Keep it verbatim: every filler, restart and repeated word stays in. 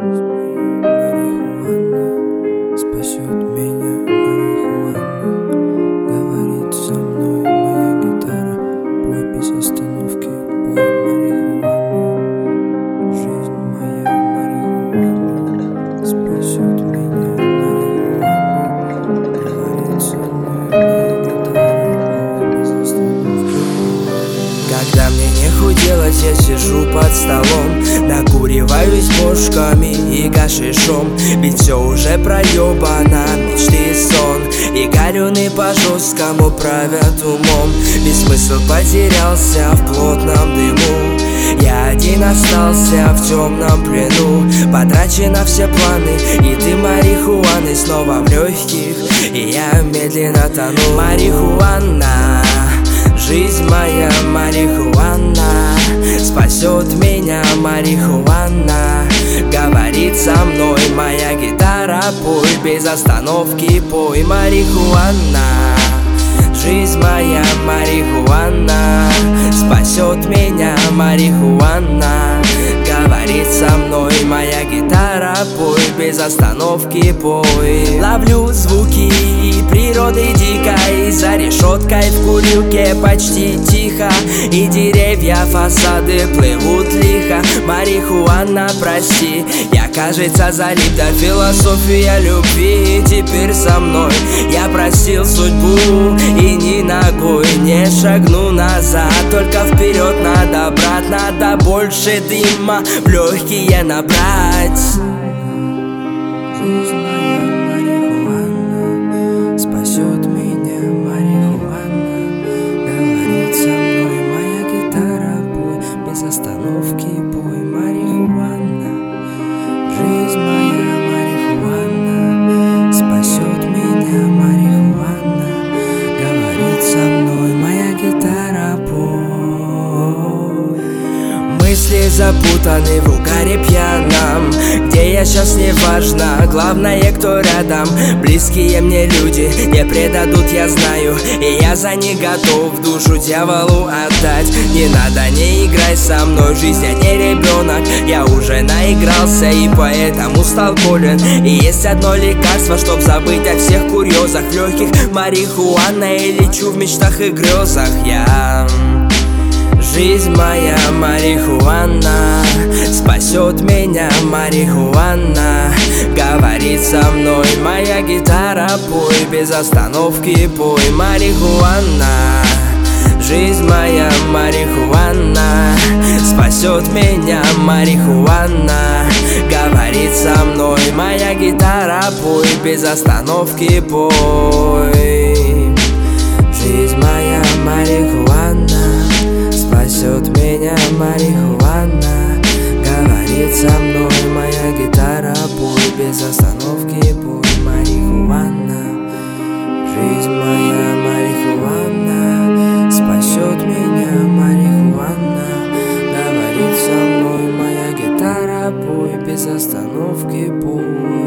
Марихуана спасет меня, марихуана говорит со мной моя гитара. Пой без остановки, пой, марихуана. Жизнь моя, марихуана спасет меня, марихуана говорит со мной моя гитара. Пой без остановки. Когда мне не худелось, я сижу под столом, накуриваюсь бошками и гашишом. Ведь все уже проебано, мечты и сон, и галюны по жесткому правят умом. Весь смысл потерялся в плотном дыму, я один остался в темном плену. Потрачено все планы, и ты марихуаны снова в легких, и я медленно тону. Марихуана, жизнь моя, марихуана спасет меня, марихуана говорит со мной моя гитара. Пой без остановки, пой, марихуана. Жизнь моя, марихуана спасет меня, марихуана говорит со мной моя гитара. Пой без остановки, пой. Ловлю звуки природы дикой, за решеткой в курилке почти тихо, и деревья, фасады плывут лихо. Марихуана, прости, я, кажется, залип до философия любви. Теперь со мной я просил судьбу, и ни ногой не шагну назад, только вперед надо, брат, надо больше дыма в легкие набрать. Жизнь моя, марихуана спасет меня, марихуана говорит со мной моя гитара. Пой без остановки, пой, марихуана. Жизнь моя, марихуана спасет меня, марихуана говорит со мной моя гитара. Пой. Мысли запутаны в угаре пьяном, где я сейчас не важно, главное кто рядом. Близкие мне люди не предадут, я знаю, и я за них готов душу дьяволу отдать. Не надо, не играй со мной, жизнь я не ребенок, я уже наигрался и поэтому стал болен. И есть одно лекарство, чтоб забыть о всех курьезах. В легких марихуана и лечу в мечтах и грезах я. Жизнь моя, марихуана спасет меня, марихуана говорит со мной моя гитара. Пой без остановки, пой, марихуана. Жизнь моя, марихуана спасет меня, марихуана говорит со мной моя гитара. Пой без остановки, пой. Жизнь моя, марихуана спасет меня, марихуана говорит со мной моя гитара. Пой без остановки, пой, марихуана. Жизнь моя, марихуана спасет меня, марихуана говорит со мной моя гитара. Пой без остановки, пой.